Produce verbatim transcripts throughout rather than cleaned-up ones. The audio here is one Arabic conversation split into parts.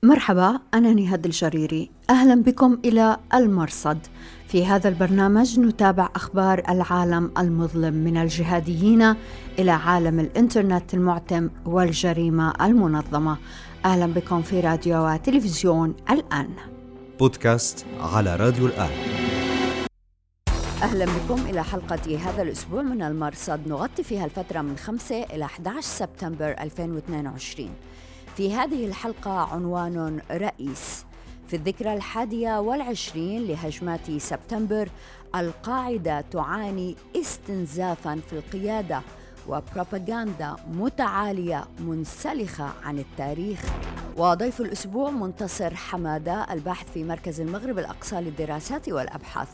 مرحبا، أنا نهاد الجريري. أهلا بكم إلى المرصد. في هذا البرنامج نتابع أخبار العالم المظلم من الجهاديين إلى عالم الإنترنت المعتم والجريمة المنظمة. أهلا بكم في راديو وتلفزيون الآن. بودكاست على راديو الآن. أهلا بكم إلى حلقة هذا الأسبوع من المرصد، نغطي فيها الفترة من خمسة إلى أحد عشر سبتمبر ألفين واثنين وعشرين. في هذه الحلقة عنوان رئيس. في الذكرى الحادية والعشرين لهجمات سبتمبر، القاعدة تعاني استنزافاً في القيادة وبروباغندا متعالية منسلخة عن التاريخ. وضيف الأسبوع منتصر حمادة، الباحث في مركز المغرب الأقصى للدراسات والأبحاث،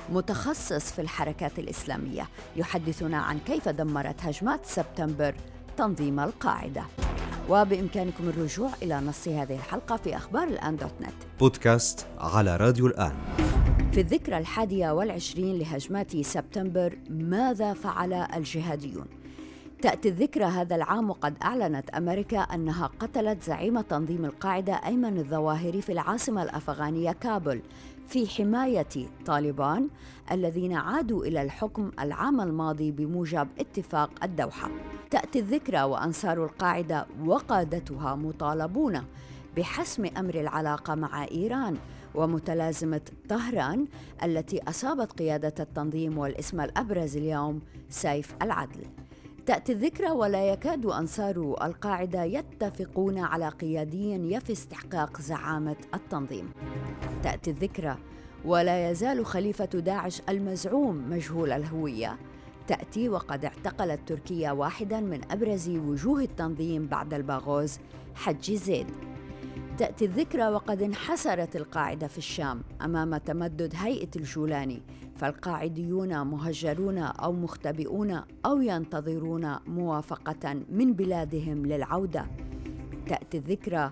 متخصص في الحركات الإسلامية، يحدثنا عن كيف دمرت هجمات سبتمبر تنظيم القاعدة. وبإمكانكم الرجوع إلى نص هذه الحلقة في أخبار الآن دوت نت. بودكاست على راديو الآن. في الذكرى الحادية والعشرين لهجمات سبتمبر، ماذا فعل الجهاديون؟ تأتي الذكرى هذا العام وقد أعلنت أمريكا أنها قتلت زعيم تنظيم القاعدة أيمن الظواهري في العاصمة الأفغانية كابول في حماية طالبان الذين عادوا إلى الحكم العام الماضي بموجب اتفاق الدوحة. تأتي الذكرى وأنصار القاعدة وقادتها مطالبون بحسم أمر العلاقة مع إيران ومتلازمة طهران التي أصابت قيادة التنظيم والاسم الأبرز اليوم سيف العدل. تأتي الذكرى ولا يكاد أنصار القاعدة يتفقون على قيادي يفي استحقاق زعامة التنظيم. تأتي الذكرى ولا يزال خليفة داعش المزعوم مجهول الهوية. تأتي وقد اعتقلت تركيا واحداً من أبرز وجوه التنظيم بعد الباغوز، حج زيد. تأتي الذكرى وقد انحسرت القاعدة في الشام أمام تمدد هيئة الجولاني، فالقاعديون مهجرون أو مختبئون أو ينتظرون موافقة من بلادهم للعودة. تأتي الذكرى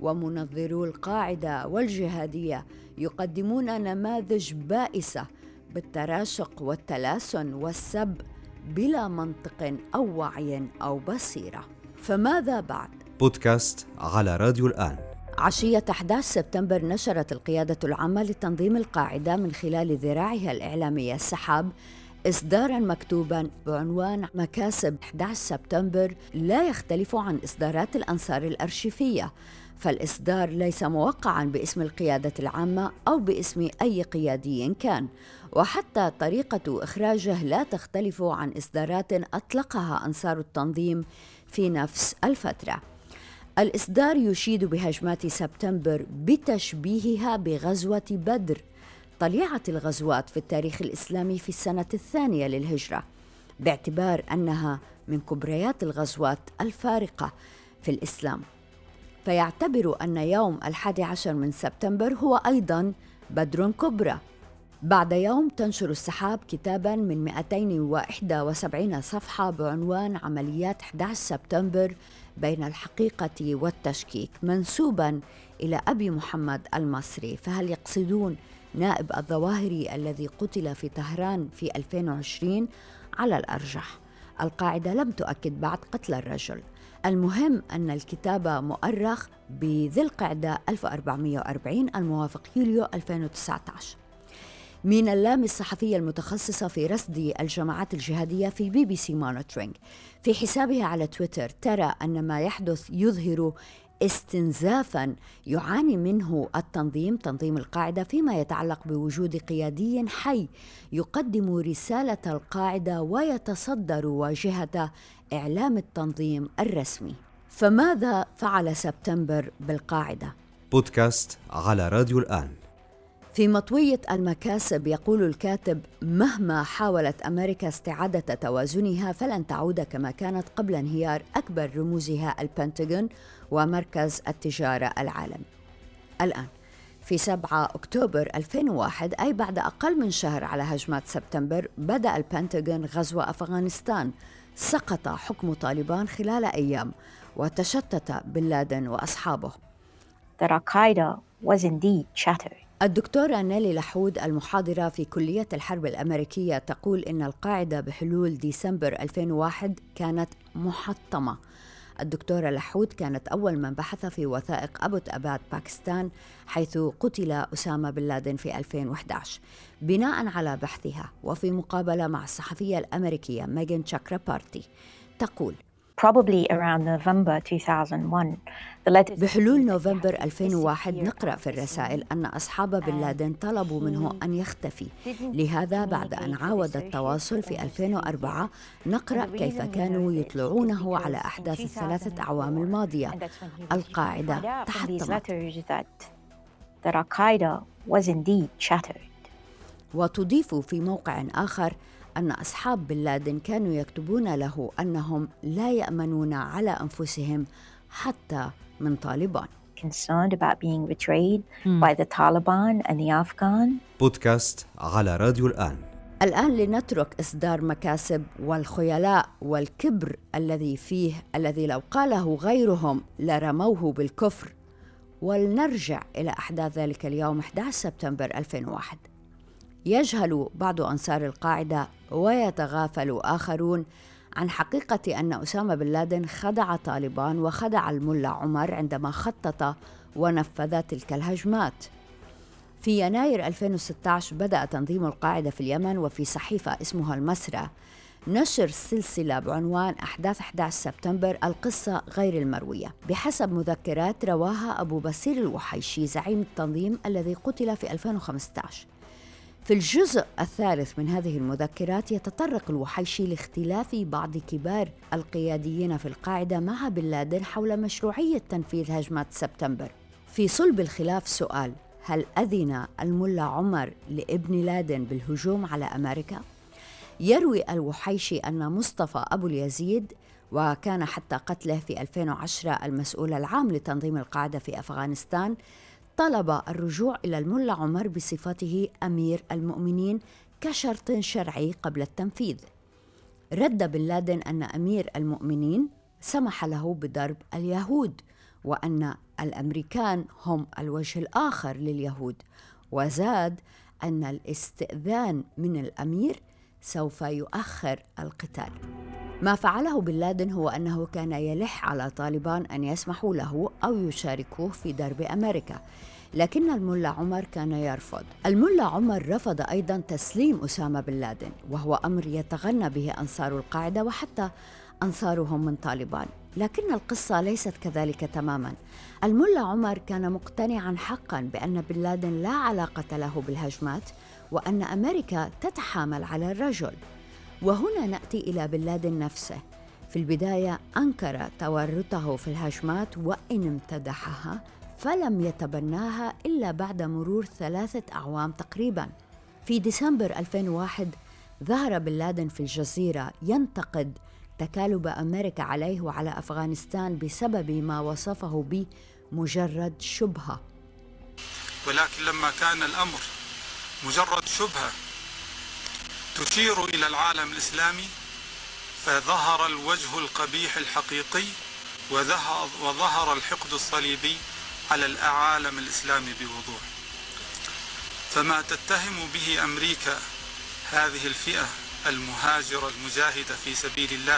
ومنظرو القاعدة والجهادية يقدمون نماذج بائسة بالتراشق والتلاسن والسب بلا منطق أو وعي أو بصيرة. فماذا بعد؟ بودكاست على راديو الآن. عشية أحد عشر سبتمبر نشرت القيادة العامة لتنظيم القاعدة من خلال ذراعها الإعلامية السحاب إصداراً مكتوباً بعنوان مكاسب أحد عشر سبتمبر لا يختلف عن إصدارات الأنصار الأرشيفية، فالإصدار ليس موقعاً باسم القيادة العامة أو باسم أي قيادي كان، وحتى طريقة إخراجه لا تختلف عن إصدارات أطلقها أنصار التنظيم في نفس الفترة. الإصدار يشيد بهجمات سبتمبر بتشبيهها بغزوة بدر، طليعة الغزوات في التاريخ الإسلامي في السنة الثانية للهجرة، باعتبار أنها من كبريات الغزوات الفارقة في الإسلام. فيعتبر أن يوم الحادي عشر من سبتمبر هو أيضاً بدر كبرى. بعد يوم تنشر السحاب كتاباً من مئتين وواحد وسبعين صفحة بعنوان عمليات أحد عشر سبتمبر بين الحقيقة والتشكيك، منسوباً إلى أبي محمد المصري. فهل يقصدون نائب الظواهري الذي قتل في طهران في ألفين وعشرين؟ على الأرجح القاعدة لم تؤكد بعد قتل الرجل. المهم أن الكتاب مؤرخ بذي القعدة ألف وأربعمائة وأربعين الموافق يوليو ألفين وتسعة عشر. مينا اللامي الصحفية المتخصصة في رصد الجماعات الجهادية في بي بي سي مونيتورينج، في حسابها على تويتر ترى أن ما يحدث يظهر استنزافاً يعاني منه التنظيم تنظيم القاعدة فيما يتعلق بوجود قيادي حي يقدم رسالة القاعدة ويتصدر واجهة إعلام التنظيم الرسمي. فماذا فعل سبتمبر بالقاعدة؟ بودكاست على راديو الآن. في مطوية المكاسب يقول الكاتب: مهما حاولت أمريكا استعادة توازنها فلن تعود كما كانت قبل انهيار أكبر رموزها البنتاغون ومركز التجارة العالمي. الآن في سبعة أكتوبر ألفين وواحد، أي بعد أقل من شهر على هجمات سبتمبر، بدأ البنتاغون غزو أفغانستان. سقط حكم طالبان خلال أيام وتشتت بن لادن وأصحابه. That Al-Qaeda was indeed shattered. الدكتورة نيلي لحود المحاضرة في كلية الحرب الأمريكية تقول إن القاعدة بحلول ديسمبر ألفين وواحد كانت محطمة. الدكتورة لحود كانت أول من بحث في وثائق أبوت أباد باكستان حيث قتل أسامة بن لادن في ألفين وإحدى عشر. بناء على بحثها وفي مقابلة مع الصحفية الأمريكية ميغان تشاكرابارتي تقول: Probably around November two thousand one, the letters بحلول نوفمبر ألفين وواحد نقرأ في الرسائل أن أصحاب بن لادن طلبوا منه أن يختفي. لهذا بعد أن عاود التواصل في ألفين وأربعة نقرأ كيف كانوا يطلعونه على أحداث الثلاثة أعوام الماضية. القاعدة تحطمت. وتضيف في موقع آخر أن أصحاب بن لادن كانوا يكتبون له أنهم لا يأمنون على أنفسهم حتى من طالبان. concerned about being betrayed by the Taliban and the Afghan. بودكاست على راديو الآن. الآن لنترك إصدار مكاسب والخيلاء والكبر الذي فيه، الذي لو قاله غيرهم لرموه بالكفر، ولنرجع إلى أحداث ذلك اليوم أحد عشر سبتمبر ألفين وواحد. يجهل بعض أنصار القاعدة ويتغافل آخرون عن حقيقة أن أسامة بن لادن خدع طالبان وخدع الملا عمر عندما خطط ونفذ تلك الهجمات. في يناير ألفين وستة عشر بدأ تنظيم القاعدة في اليمن وفي صحيفة اسمها المسرى نشر سلسلة بعنوان أحداث أحد عشر سبتمبر القصة غير المروية، بحسب مذكرات رواها أبو بصير الوحيشي زعيم التنظيم الذي قتل في ألفين وخمسة عشر. في الجزء الثالث من هذه المذكرات يتطرق الوحيشي لاختلاف بعض كبار القياديين في القاعدة مع بن لادن حول مشروعية تنفيذ هجمات سبتمبر. في صلب الخلاف سؤال: هل أذن الملا عمر لابن لادن بالهجوم على أمريكا؟ يروي الوحيشي أن مصطفى أبو اليزيد، وكان حتى قتله في ألفين وعشرة المسؤول العام لتنظيم القاعدة في أفغانستان، طلب الرجوع إلى الملا عمر بصفته أمير المؤمنين كشرط شرعي قبل التنفيذ. رد بن لادن أن أمير المؤمنين سمح له بضرب اليهود، وأن الأمريكان هم الوجه الآخر لليهود، وزاد أن الاستئذان من الأمير سوف يؤخر القتال. ما فعله بن لادن هو أنه كان يلح على طالبان أن يسمحوا له أو يشاركوه في ضرب أمريكا، لكن الملا عمر كان يرفض. الملا عمر رفض أيضاً تسليم أسامة بن لادن، وهو أمر يتغنى به أنصار القاعدة وحتى أنصارهم من طالبان، لكن القصة ليست كذلك تماماً. الملا عمر كان مقتنعاً حقاً بأن بن لادن لا علاقة له بالهجمات، وأن أمريكا تتحامل على الرجل. وهنا نأتي إلى بن لادن نفسه. في البداية أنكر تورطه في الهجمات، وإن امتدحها فلم يتبناها إلا بعد مرور ثلاثة أعوام تقريباً. في ديسمبر ألفين وواحد ظهر بن لادن في الجزيرة ينتقد تكالب أمريكا عليه وعلى أفغانستان بسبب ما وصفه بمجرد شبهة. ولكن لما كان الأمر مجرد شبهة تشير إلى العالم الإسلامي، فظهر الوجه القبيح الحقيقي وظهر الحقد الصليبي على العالم الإسلامي بوضوح. فما تتهم به أمريكا هذه الفئة المهاجرة المجاهدة في سبيل الله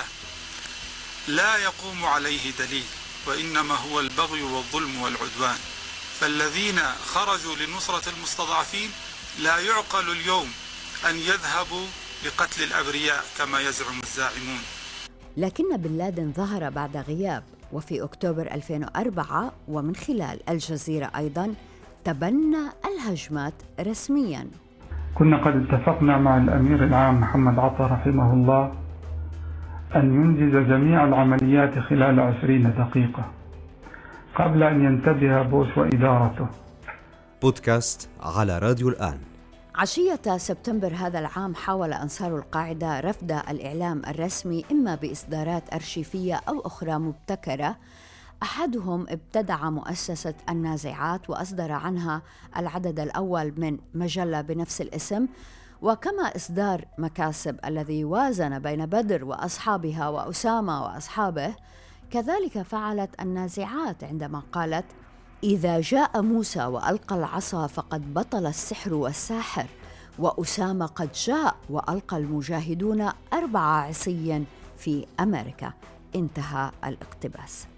لا يقوم عليه دليل، وإنما هو البغي والظلم والعدوان. فالذين خرجوا لنصرة المستضعفين لا يعقل اليوم أن يذهبوا لقتل الأبرياء كما يزعم الزاعمون. لكن بن لادن ظهر بعد غياب، وفي أكتوبر ألفين وأربعة ومن خلال الجزيرة أيضاً تبنى الهجمات رسمياً. كنا قد اتفقنا مع الأمير العام محمد عطا رحمه الله أن ينجز جميع العمليات خلال عشرين دقيقة قبل أن ينتبه بوش وإدارته. بودكاست على راديو الآن. عشية سبتمبر هذا العام حاول أنصار القاعدة رفض الإعلام الرسمي، إما بإصدارات أرشيفية أو أخرى مبتكرة. أحدهم ابتدع مؤسسة النازعات وأصدر عنها العدد الأول من مجلة بنفس الاسم، وكما إصدار مكاسب الذي وازن بين بدر وأصحابها وأسامة وأصحابه، كذلك فعلت النازعات عندما قالت: إذا جاء موسى وألقى العصا فقد بطل السحر والساحر، وأسامة قد جاء وألقى المجاهدون أربع عصي في أمريكا. انتهى الاقتباس.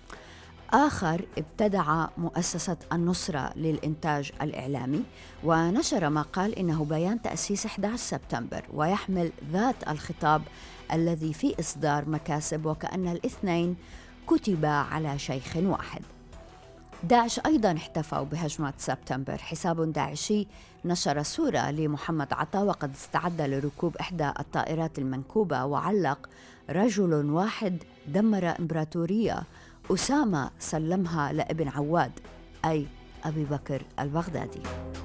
آخر ابتدع مؤسسة النصرة للإنتاج الإعلامي ونشر ما قال إنه بيان تأسيس أحد عشر سبتمبر ويحمل ذات الخطاب الذي في إصدار مكاسب وكأن الاثنين كتبا على شيخ واحد. داعش أيضاً احتفوا بهجمة سبتمبر. حساب داعشي نشر صورة لمحمد عطا وقد استعد لركوب إحدى الطائرات المنكوبة وعلق: رجل واحد دمر إمبراطورية، أسامة سلمها لابن عواد، أي أبي بكر البغدادي.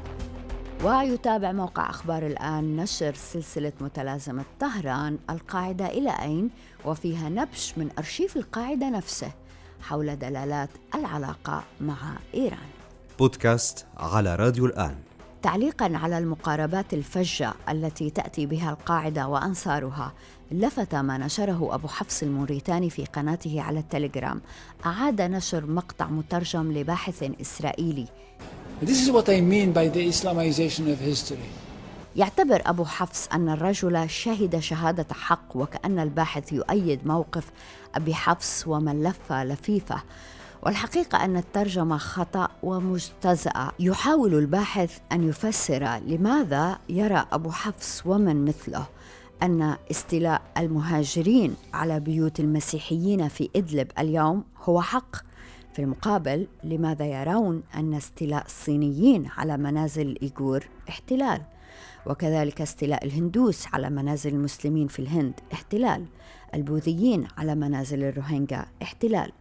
ويتابع موقع أخبار الآن نشر سلسلة متلازمة طهران القاعدة إلى أين، وفيها نبش من أرشيف القاعدة نفسه حول دلالات العلاقة مع إيران. بودكاست على راديو الآن. تعليقاً على المقاربات الفجة التي تأتي بها القاعدة وأنصارها، لفت ما نشره أبو حفص الموريتاني في قناته على التليجرام. أعاد نشر مقطع مترجم لباحث إسرائيلي. This is what I mean by the Islamization of history. يعتبر أبو حفص أن الرجل شهد شهادة حق، وكأن الباحث يؤيد موقف أبي حفص ومن لف لفيفة. والحقيقة أن الترجمة خطأ ومجتزأة. يحاول الباحث أن يفسر لماذا يرى أبو حفص ومن مثله أن استيلاء المهاجرين على بيوت المسيحيين في إدلب اليوم هو حق، في المقابل لماذا يرون أن استيلاء الصينيين على منازل الإيغور احتلال، وكذلك استيلاء الهندوس على منازل المسلمين في الهند احتلال، البوذيين على منازل الروهينجا احتلال.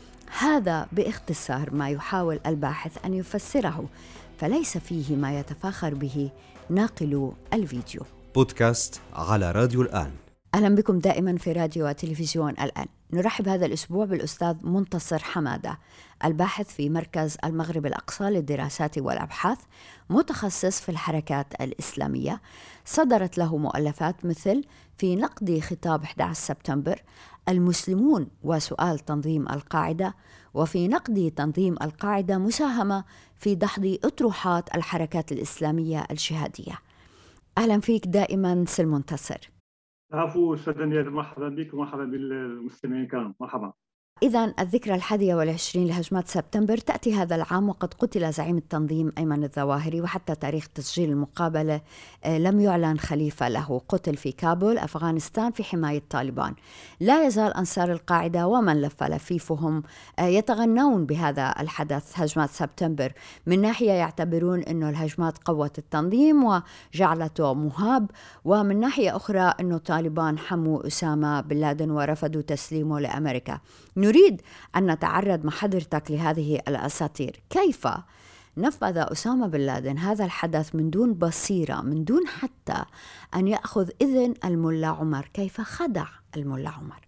هذا باختصار ما يحاول الباحث أن يفسره، فليس فيه ما يتفاخر به ناقلو الفيديو. بودكاست على راديو الآن. أهلا بكم دائما في راديو وتلفزيون الآن. نرحب هذا الأسبوع بالأستاذ منتصر حمادة، الباحث في مركز المغرب الأقصى للدراسات والأبحاث، متخصص في الحركات الإسلامية. صدرت له مؤلفات مثل في نقد خطاب أحد عشر سبتمبر، المسلمون وسؤال تنظيم القاعدة، وفي نقد تنظيم القاعدة مساهمة في دحض أطروحات الحركات الإسلامية الجهادية. أهلا فيك دائما سي المنتصر. عفو أستاذ نياد، مرحبا بك ومرحبا بالمستمعين الكرام. مرحبا. إذن الذكرى الحادية والعشرين لهجمات سبتمبر تأتي هذا العام وقد قتل زعيم التنظيم أيمن الظواهري، وحتى تاريخ تسجيل المقابلة لم يعلن خليفة له. قتل في كابول أفغانستان في حماية طالبان. لا يزال أنصار القاعدة ومن لف لفيفهم يتغنون بهذا الحدث هجمات سبتمبر. من ناحية يعتبرون أنه الهجمات قوت التنظيم وجعلته مهاب، ومن ناحية أخرى أنه طالبان حموا أسامة بن لادن ورفضوا تسليمه لأمريكا. نريد أن نتعرض مع حضرتك لهذه الأساطير. كيف نفذ أسامة بن لادن هذا الحدث من دون بصيرة، من دون حتى أن يأخذ إذن الملا عمر؟ كيف خدع الملا عمر؟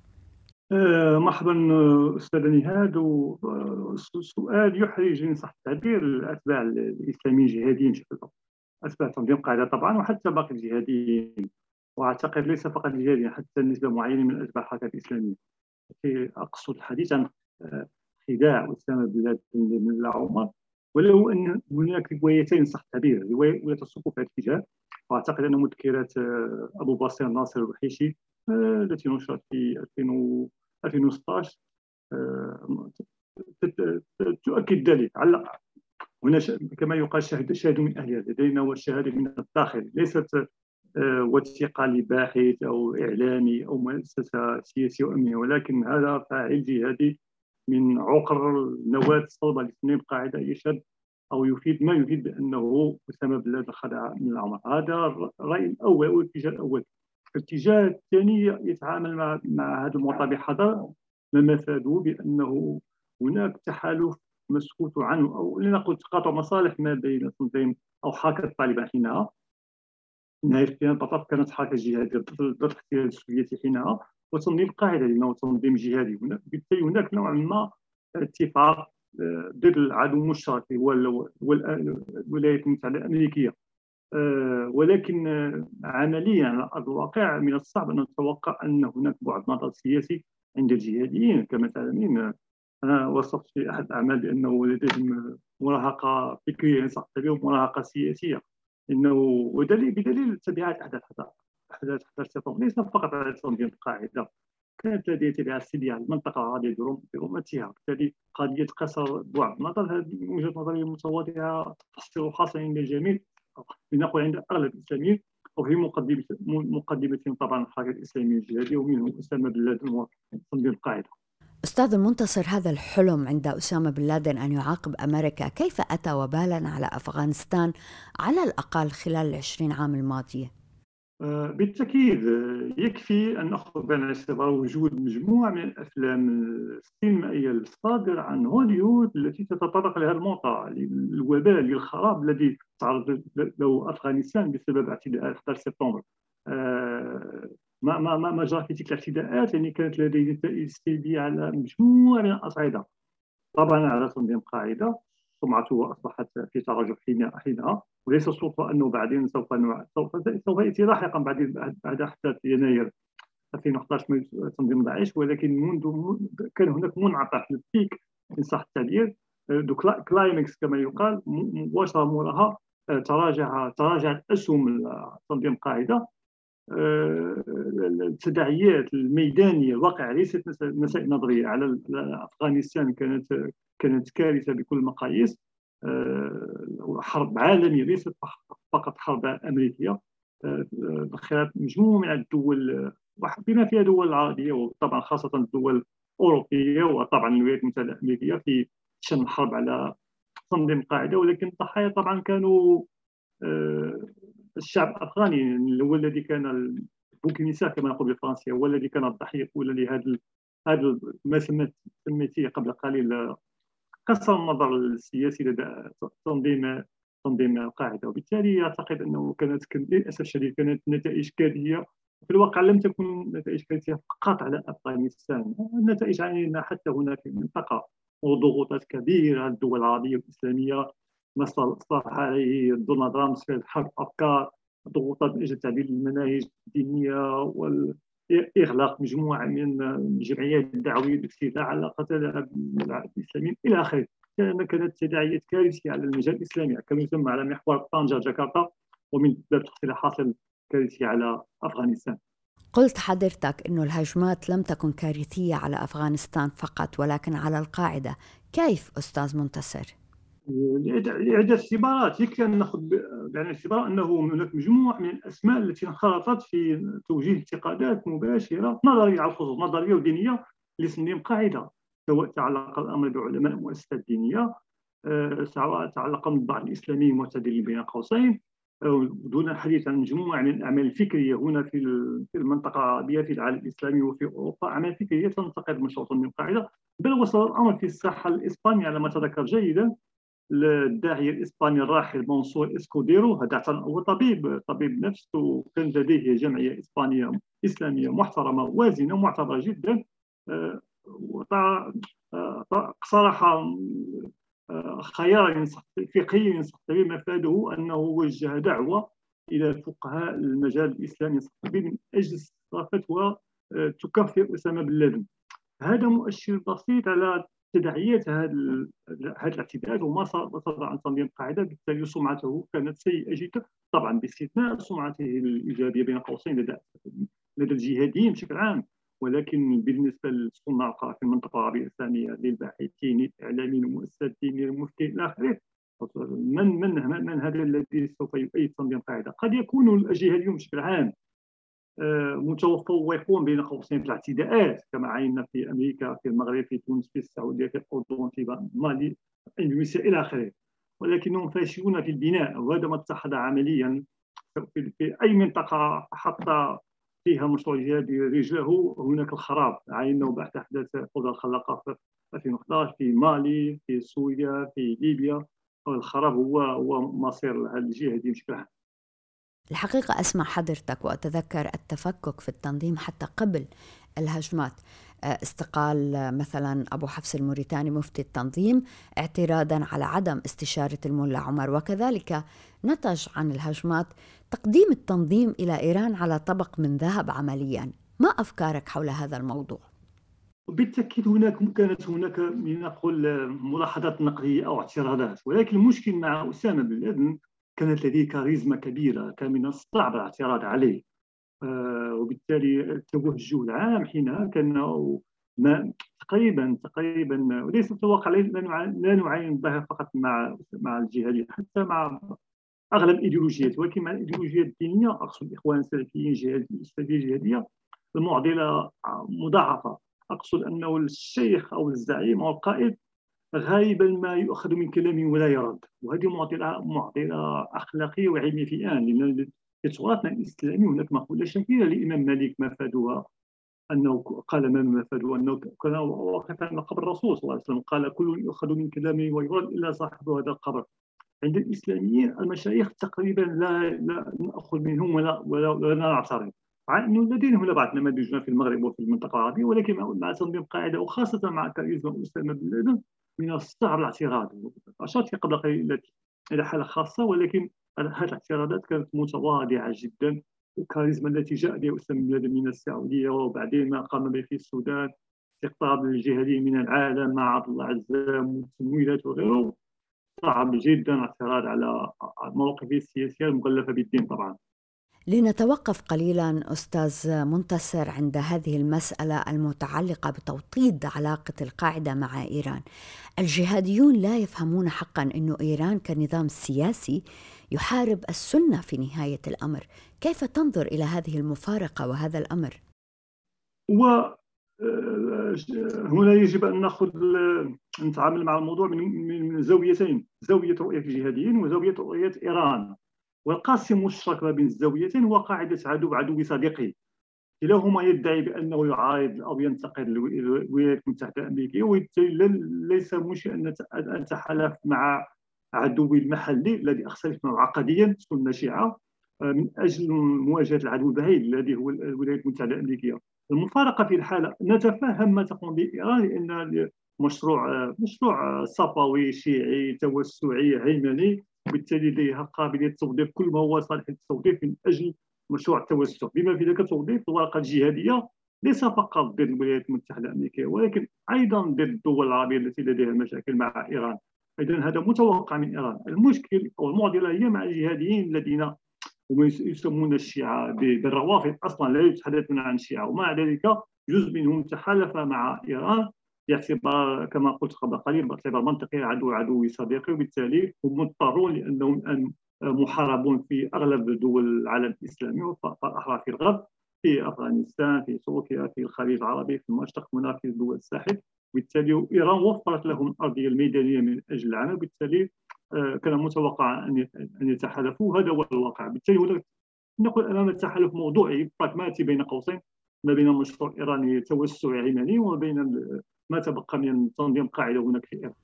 أه مرحبا أستاذ نهاد. سؤال يحرج إن صح التعبير الأتباع الإسلاميين الجهاديين بشكل عام، أتباع تنظيم القاعدة طبعا، وحتى باقي الجهاديين، وأعتقد ليس فقط الجهاديين، حتى نسبة معينة من أتباع الحركات الإسلامية. أقصد الحديث عن خداع أسامة بن لادن للملا عمر، ولو أن هناك روايتين صح التعبير، رواية تصب في هذا الاتجاه، وأعتقد أن مذكرة أبو بصير ناصر الوحيشي التي نشرت في ألفين وستة عشر تؤكد ذلك. على هنا كما يقال شاهد من أهلها، لدينا والشهادة من الداخل، ليست وثيقة لباحث أو إعلامي أو مؤسسة سياسية أو أمنية، ولكن هذا فاعل جهادي من عقر النواة الصلبة لتنظيم القاعدة يشهد أو يفيد ما يفيد بأنه أسامة بن لادن خدع من العمر. هذا الرأي الأول أو الاتجاه الأول. الاتجاه الثاني يتعامل مع مع هذا الموضوع بحذر، ما مفاده بأنه هناك تحالف مسكوت عنه، أو لنقل تقاطع مصالح ما بين تنظيم أو حركة طالبان حينها، نهاية الاحتلال بالضبط كانت حركة جهادية ضد الاحتلال السوفيتي حينها، وتنظيم القاعدة لأنه تنظيم جهادي. بالتالي هناك نوع ما اتفاق ضد العدو المشترك هو الولايات المتحدة الأمريكية، ولكن عمليا على أرض الواقع من الصعب أن نتوقع أن هناك بعد نظر سياسي عند الجهاديين. كما تعلمين أنا وصفت في أحد الأعمال بأنه لديهم مراهقة فكرية صح ومراهقة سياسية، إنه ودليل بدليل تبعات أحداث أحداث أحداث سبتمبر ليس فقط على تنظيم القاعدة، كانت لديه تبعات سلبية على المنطقة العربية برمتها. بالتالي قضية قصر بعد النظر هذه من وجهة نظري المتواضعة تحصل حاصلا عند الجميع، لنقل عند أغلب الإسلاميين، وفي مقدمة مقدمة طبعا الحركة الإسلامية الجهادية ومنهم أسامة بن لادن وتنظيم القاعدة. أستاذ المنتصر، هذا الحلم عند أسامة بن لادن أن يعاقب أمريكا كيف أتى وبالا على أفغانستان على الأقل خلال العشرين عام الماضية؟ بالتأكيد يكفي أن نأخذ بعين الاعتبار وجود مجموعة من الأفلام السينمائية الصادرة عن هوليوود التي تتطرق لهذا الموضوع، الوباء للخراب الذي تعرض له أفغانستان بسبب اعتداءات أحد عشر سبتمبر. ما ما ما ما جرى في تلك الاعتداءات يعني كانت لديه نتائج سلبية على مجموعة من الأصعدة. طبعا على تنظيم القاعدة سمعته أصبحت في تراجع حينها، وليس صدفة أنه بعدين سوف سوف سوف يأتي لاحقا بعد بعد أحداث يناير ألفين وأحد عشر تنظيم داعش، ولكن منذ كان هناك منعطف في البيك إن صح التعبير، دو كلايمكس كما يقال، مباشرة موراها تراجع تراجعت أسهم تنظيم القاعدة. التداعيات الميدانية الواقع ليست مسائل نظرية على أفغانستان، كانت كانت كارثة بكل المقاييس، حرب عالمية ليست فقط حرب أمريكية، خلال مجموعة من الدول بما فيها دول العربية وطبعا خاصة الدول الأوروبية وطبعا الولايات المتحدة الأمريكية في شن الحرب على تنظيم القاعدة. ولكن الضحايا طبعا كانوا الشعب الأفغاني، هو الذي كان بوكينيسا كما نقول بالفرنسية، هو الذي كان الضحية الأولى لهذا هذا ما سميتيه قبل قليل قصر النظر السياسي لدى تنظيم تنظيم القاعدة. وبالتالي أعتقد أنه كانت للأسف الشديد كانت نتائج كارثية. في الواقع لم تكن نتائج كارثية فقط على أفغانستان، النتائج علينا حتى هنا في المنطقة، وضغوطات كبيرة على الدول العربية والإسلامية، مثل صار عليه دونالد ترامب في حرب أفكار، ضغوطات من أجل تعديل المناهج الدينية وإغلاق مجموعة من الجمعيات الدعوية بالاستيلاء على قتلة الإسلاميين إلى آخره. كانت تداعيات كارثية على المجال الإسلامي كما يسمى على محور طنجة جاكرتا، ومن باب تحصيل حاصل كارثية على أفغانستان. قلت حضرتك أنه الهجمات لم تكن كارثية على أفغانستان فقط ولكن على القاعدة، كيف أستاذ منتصر؟ لعدة اعتبارات. يكفي أن نأخذ بعين الاعتبار أنه هناك مجموعة من الأسماء التي انخرطت في توجيه انتقادات مباشرة نظرية على الخصوص نظرية ودينية لتنظيم القاعدة، سواء تعلق الأمر بعلماء المؤسسات الدينية، سواء تعلق بالبعض الإسلامي المعتدل بين قوسين، دون الحديث عن مجموعة من الأعمال الفكرية هنا في المنطقة العربية في العالم الإسلامي وفي أوروبا، أعمال فكرية تنتقد مشروع تنظيم القاعدة. بل وصل الأمر في الساحة الإسبانية على ما تذكر جيدا، الداعية الإسباني الراحل منصور إسكوديرو، هذا هو طبيب طبيب نفس وكان لديه جمعية إسبانية إسلامية محترمة وازنة معتبرة جدا، صراحة خيار فقهي ينصح به مفاده أنه وجه دعوة إلى فقهاء المجال الإسلامي من أجل فتوى تكفر أسامة بن لادن. هذا مؤشر بسيط على تداعيات هذه هذه الاعتداءات وما صدر عن تنظيم القاعدة. بالتالي سمعته كانت سيئة جدا، طبعا باستثناء سمعته الإيجابية بين قوسين لدى لدى الجهاديين بشكل عام، ولكن بالنسبة للصناع في المنطقة العربية الإسلامية للباحثين الإعلاميين والمؤسسات الدينية المفتين إلى آخره، من من من هذا الذي سوف يؤيد تنظيم القاعدة؟ قد يكون الجهاديون بشكل عام متفوقون بين قوسين في الاعتداءات كما عينا في أمريكا، في المغرب، في تونس، في السعودية، في الأردن، في مالي، إندونيسيا إلى آخره، ولكنهم فاشلون في البناء. وهذا ما اتخذ عمليا في أي منطقة حتى فيها مشروع جهادي رجله هناك الخراب. عيناه بعد أحداث القدرة الخلاقة في ألفين وأحد عشر في مالي، في سوريا، في ليبيا، الخراب هو هو مصير الجهادي بشكل عام. الحقيقة أسمع حضرتك وأتذكر التفكك في التنظيم حتى قبل الهجمات، استقال مثلا أبو حفص الموريتاني مفتي التنظيم اعتراضا على عدم استشارة الملا عمر، وكذلك نتج عن الهجمات تقديم التنظيم إلى إيران على طبق من ذهب عمليا. ما أفكارك حول هذا الموضوع؟ بالتأكيد هناك كانت هناك لنقل ملاحظات نقدية أو اعتراضات، ولكن المشكل مع أسامة بن لادن كانت لديه كاريزما كبيرة، كان من الصعب الاعتراض عليه. وبالتالي التوجه العام حينها كان ما تقريبا تقريبا وليس في الواقع لا نعاين الظاهر فقط مع مع الجهاديين، حتى مع اغلب الايديولوجيات، ولكن مع الايديولوجيات الدينيه اقصد الاخوان السلفيين السلفيه الجهاديه المعضله مضاعفه. اقصد انه الشيخ او الزعيم او القائد غالبا ما يؤخذ من كلامه ولا يرد، وهذه معضله معضله اخلاقيه وعلميه في الان، لان في تراثنا الاسلامي هناك مقوله شهيره للامام مالك مفادها انه قال ما مفادها انه كان واقفا قبر الرسول صلى الله عليه وسلم، قال كل يؤخذ من كلامه ويرد الا صاحب هذا القبر. عند الاسلاميين المشايخ تقريبا لا لا ناخذ منهم ولا ولا, ولا نعترض، مع انه لدينا هنا بعض نماذج في المغرب وفي المنطقه العربيه، ولكن مع تنظيم القاعده وخاصه مع كاريزما اسامه بن لادن من الصعب الاعتراض. اشرت قبل قليل الى حاله خاصه، ولكن هذه الاعتراضات كانت متواضعه جدا. الكاريزما التي جاء بها اسامه بن لادن من السعوديه، وبعدين ما قام به في السودان، استقطاب الجهاديين من العالم مع عبد الله عزام والتمويلات وغيره، صعب جدا الاعتراض على المواقف السياسيه المغلفه بالدين طبعا. لنتوقف قليلا أستاذ منتصر عند هذه المسألة المتعلقة بتوطيد علاقة القاعدة مع إيران. الجهاديون لا يفهمون حقا أن إيران كنظام سياسي يحارب السنة في نهاية الأمر. كيف تنظر إلى هذه المفارقة وهذا الأمر؟ و هنا يجب أن نأخذ نتعامل مع الموضوع من زاويتين، زاوية رؤية الجهاديين وزاوية رؤية إيران. والقاسم المشترك بين الزاويتين هو قاعدة عدو عدو صديقي، كلاهما يدعي بأنه يعارض أو ينتقد الولايات المتحدة الأمريكية، وبالتالي ليس مشكل أن أتحالف مع عدوي المحلي الذي أختلف معه عقديا سنة شيعة من أجل مواجهة العدو البعيد الذي هو الولايات المتحدة الأمريكيه. المفارقة في الحالة نتفهم ما تقوم به إيران، لأن مشروع مشروع صفوي شيعي توسعي هيمني، وبالتالي لديها قابلية توظيف كل ما هو صالح للتوظيف من أجل مشروع التوسع، بما في ذلك توظيف الورقة الجهادية ليس فقط ضد الولايات المتحدة الأمريكية ولكن أيضا ضد الدول العربية التي لديها مشاكل مع إيران. إذن هذا متوقع من إيران. المشكل أو المعضلة هي مع الجهاديين الذين هم يسمون الشيعة بالروافض، أصلا لا يتحدثون عن الشيعة، ومع ذلك جزء منهم تحالف مع إيران باعتبار كما قلت قبل قليل باعتبار منطقي عدو عدو صديقي، وبالتالي هم مضطرون لأنهم الآن محاربون في أغلب دول العالم الإسلامي والأحرار في الغرب، في أفغانستان، في تركيا، في الخليج العربي، في المشرق، هنا في دول الساحل. بالتالي إيران وفرت لهم الأرضية الميدانية من أجل العمل، بالتالي كان متوقع أن يتحالفوا. هذا هو الواقع. بالتالي هناك نقول أمام تحالف موضوعي براغماتي بين قوسين ما بين المشروع الإيراني التوسعي اليمني وما بين ما تبقى من تنظيم قاعدة هناك في إيران.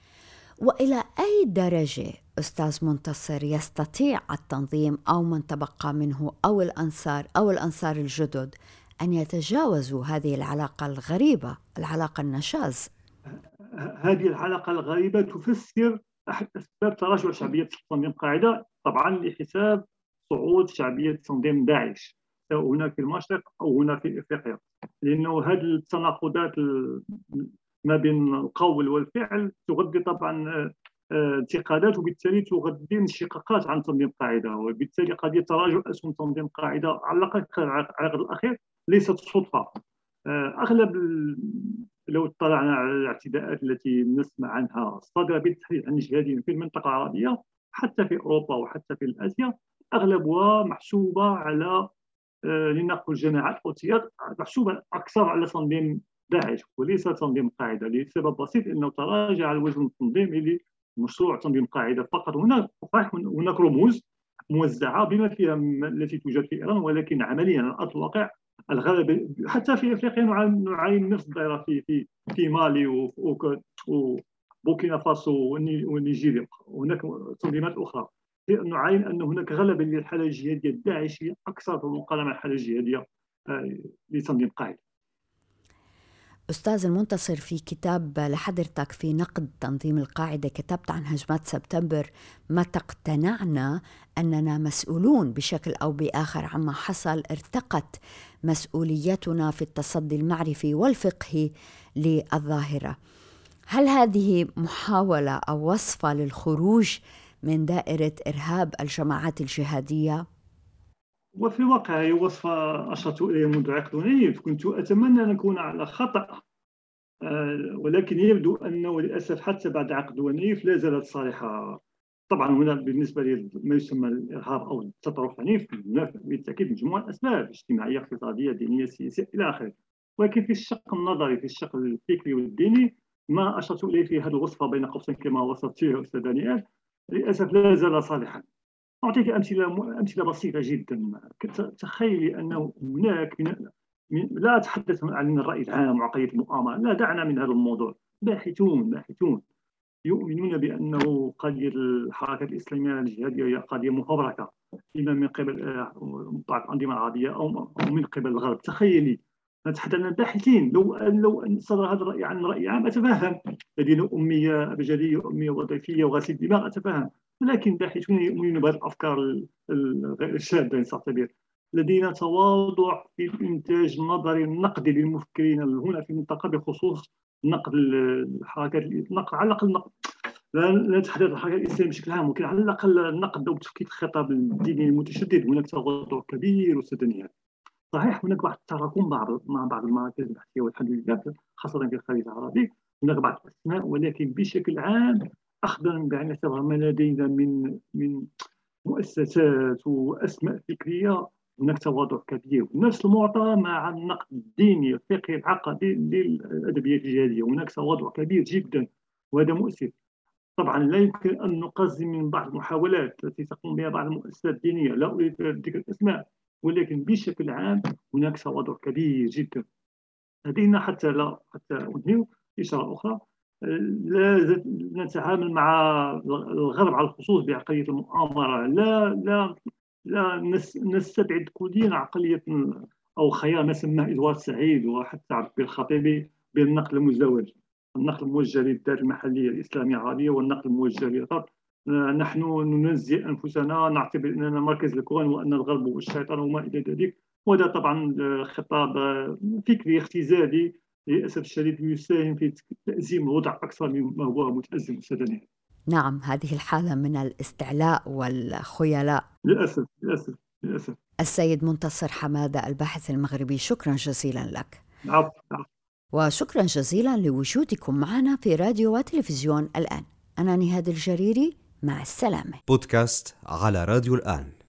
وإلى أي درجة أستاذ منتصر يستطيع التنظيم أو من تبقى منه أو الأنصار أو الأنصار الجدد أن يتجاوزوا هذه العلاقة الغريبة، العلاقة النشاز؟ هذه العلاقة الغريبة تفسر أحد أسباب تراجع شعبية تنظيم قاعدة، طبعا لحساب صعود شعبية تنظيم داعش سواء هنا في المشرق أو هنا في إفريقيا، لأنه هذه التناقضات ما بين القول والفعل تغذي طبعا انتقادات، وبالتالي تغذي انشقاقات عن تنظيم قاعدة، وبالتالي قضية تراجع أسهم تنظيم قاعدة على العقد الأخير ليست صدفة. أغلب لو اطلعنا على الاعتداءات التي نسمع عنها صادرة بالتحديد عن الجهاديين في المنطقة العربية حتى في أوروبا وحتى في آسيا، أغلبها محسوبة على لنقل جماعات حوثيات، محسوبة أكثر على تنظيم داعش وليس تنظيم قاعدة، لسبب بسيط أنه تراجع الوزن التنظيمي لمشروع تنظيم قاعدة فقط. هناك هناك رموز موزعة بما فيها التي توجد في إيران، ولكن عمليا على أرض الواقع الغالب حتى في افريقيا نعاين نفس الدائره في في في مالي وبوركينا فاسو ونيجيريا، وهناك تنظيمات اخرى. نعاين ان هناك غلبه للحاله الجهاديه الداعشيه اكثر في المقارنه مع الحاله الجهاديه لتنظيم قاعده. أستاذ المنتصر، في كتاب لحضرتك في نقد تنظيم القاعدة كتبت عن هجمات سبتمبر متى اقتنعنا أننا مسؤولون بشكل أو بآخر عما حصل، ارتقت مسؤوليتنا في التصدي المعرفي والفقهي للظاهرة. هل هذه محاولة أو وصفة للخروج من دائرة إرهاب الجماعات الجهادية؟ وفي الواقع هي وصفة أشرت إليها منذ عقد نيف. كنت أتمنى أن أكون على خطأ، ولكن يبدو أنه للأسف حتى بعد عقد ونيف لا زالت صالحة. طبعا هنا بالنسبة لما يسمى الإرهاب أو التطرف العنيف هناك بالتأكيد مجموعة أسباب اجتماعية اقتصادية دينية سياسية إلى آخره، ولكن في الشق النظري في الشق الفكري والديني ما أشرت إليه في هذه الوصفة بين قوسين كما وصفت فيه أستاذ دانيال للأسف لا زال صالحا. أعطيك أمثلة أمثلة بسيطة جدا. تخيلي أنه هناك من لا أتحدث عن الرأي العام وعقلية المؤامرة، لا، دعنا من هذا الموضوع. باحثون باحثون يؤمنون بأنه قضية الحركة الإسلامية الجهادية هي قضية مفبركة إما من قبل بعض الأنظمة العربية أو من قبل الغرب. تخيلي، نتحدث عن الباحثين. لو لو صدر هذا الرأي عن رأي عام أتفهم، الذين أمية أبجدية أمية وظيفية وغسيل دماغ أتفهم، ولكن باحثون يؤمنون بهذه الأفكار غير الشاذة إن صح التعبير، لدينا تواضع في الإنتاج النظري النقدي للمفكرين هنا في المنطقة بخصوص نقد الحركات، نقد على الأقل نقد، لا نتحدث عن الحركة الإسلامية بشكل عام، ولكن على الأقل النقد أو تفكيك الخطاب الديني المتشدد. هناك تواضع كبير وسدنيات. صحيح هناك بعض التراكم بعض مع بعض المراكز البحثية والحمد لله خاصة في الخليج العربي، هناك بعض الأسماء، ولكن بشكل عام أخذا بعين الاعتبار ما لدينا من من مؤسسات وأسماء فكرية هناك تواضع كبير. نفس المعطى مع النقد الديني الفقهي العقدي للأدبيات الجهادية، هناك تواضع كبير جدا وهذا مؤسف. طبعا لا يمكن أن نقزم من بعض المحاولات التي تقوم بها بعض المؤسسات الدينية، لا أريد ذكر الأسماء، ولكن بشكل عام هناك تواضع كبير جدا. لدينا حتى لا حتى أنهي إشارة أخرى، لا نتعامل مع الغرب على الخصوص بعقلية المؤامرة، لا لا لا نستبعد كليا عقلية أو خيال ما سماه إدوارد سعيد وحتى عبد الخطيبي بالنقل المزدوج، النقل الموجه للذات المحلية الإسلامية العربية والنقل الموجه للغرب. نحن ننزه أنفسنا، نعتبر أننا مركز الكون وأن الغرب هو الشيطان وما إلى ذلك، وهذا طبعا خطاب فكري اختزالي للأسف الشديد يساهم في تأزيم الوضع أكثر مما هو متأزم سدنيا. نعم، هذه الحالة من الاستعلاء والخيلاء للأسف للأسف للأسف. السيد منتصر حمادة الباحث المغربي، شكرا جزيلا لك. عفو عفو. وشكرا جزيلا لوجودكم معنا في راديو وتلفزيون الآن. أنا نهاد الجريري، مع السلامة. بودكاست على راديو الآن.